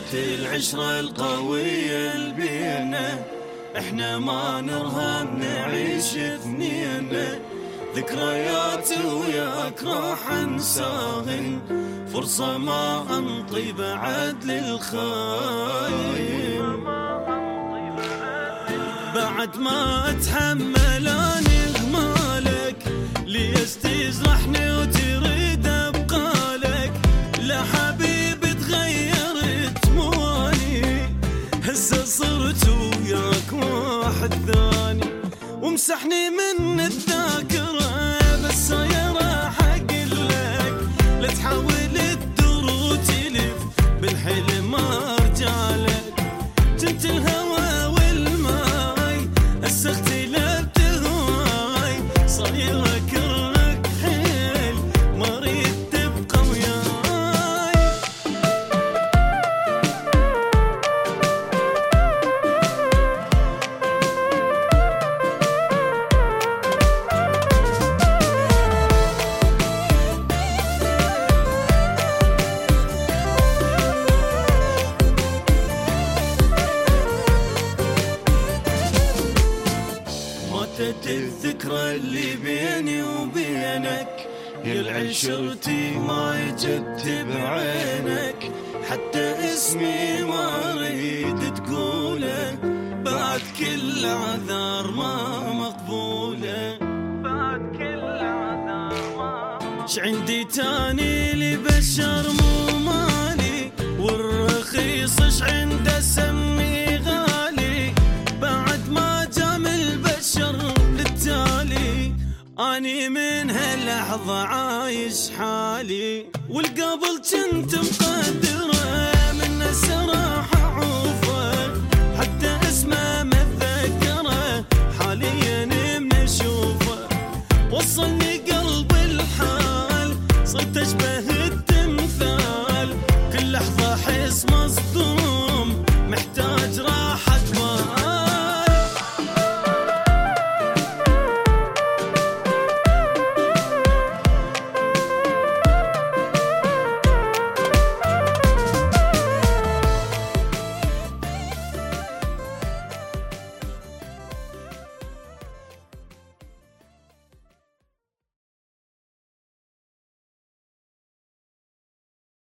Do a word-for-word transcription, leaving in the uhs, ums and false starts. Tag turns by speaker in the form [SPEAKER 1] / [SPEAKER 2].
[SPEAKER 1] ذكريات العشرة القوية البينا، احنا ما نرهم نعيش اثنين. ذكريات وياك راح انساهن، فرصة ما انطي بعد للخاين. بعد ما اتحمل اني اغمالك، ليش تجرحني وتريد ابقالك؟ لا حبيبي تغيرت موالي، هسه صرت وياك واحد ثاني، ومسحني من الذاكرة. بس يا راح اقلك لا تحاول تدور وتلف، بالحلم ما ارجعلك. جنت الهوى والماي هسه اختلفت هواي، صاير اكرهك حيل ما اريد تبقى وياي. ماتت الذكرى اللي بيني وبينك، يا العشرتي ما يجد بعينك. حتى اسمي ما اريد تقوله، بعد كل عذار ما مقبوله. بعد كل عذار ما مقبوله. شعندي تاني لبشر مو مالي، والرخيص شعنده سمي غالي. بعد ما جام البشر للتالي، اني من هاللحظة عايش حالي، والقبل كنت مقدره